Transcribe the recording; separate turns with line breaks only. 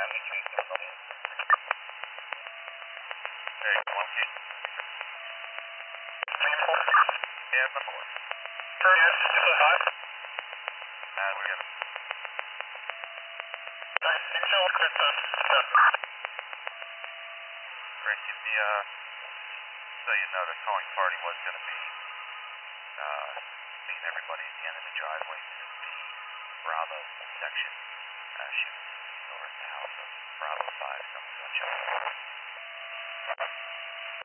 Hey, Monkey. Yeah, my boy. We got Frankie, so you know, the towing party was going to be meeting everybody at the end of the driveway to the Bravo section, shooting north now, so Bravo 5, some such.